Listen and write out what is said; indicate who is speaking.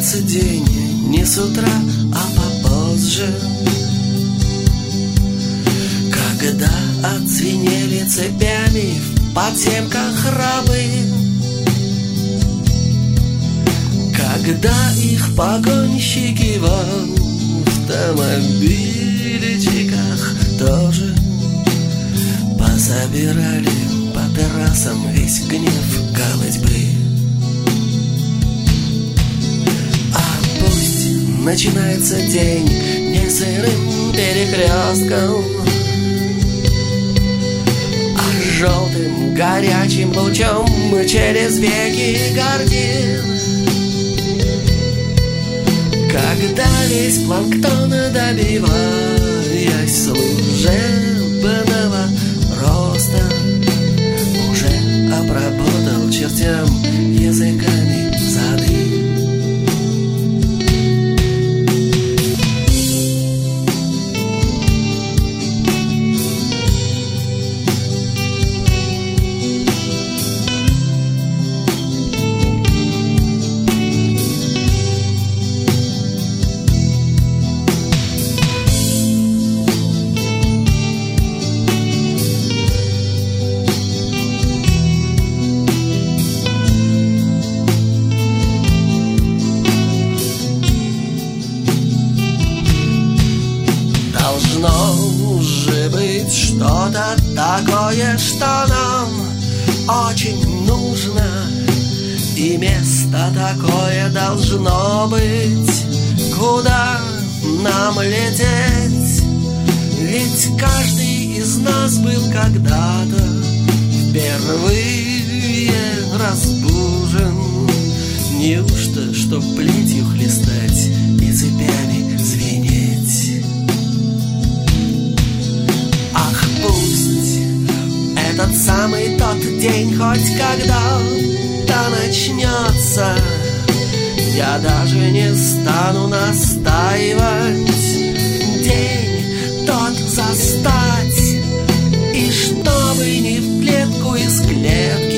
Speaker 1: начинается день не с утра, а попозже, когда оцвенели цепями в подземках рабы, когда их погонщики в автомобильчиках тоже пособирали по террасам весь гнев голодьбы. А пусть начинается день не сырым перекрестком, а желтым горячим лучом через веки гардин, когда весь планктон, добиваясь служебного роста, уже обработал чертям языками зады. Должно же быть что-то такое, что нам очень нужно, и место такое должно быть, куда нам лететь. Ведь каждый из нас был когда-то впервые разбужен. Неужто, чтоб плетью хлестать и цепями звенеть? Ах, пусть этот самый тот день хоть когда-то начнется, я даже не стану настаивать. День тот застать, и чтобы не в клетку из клетки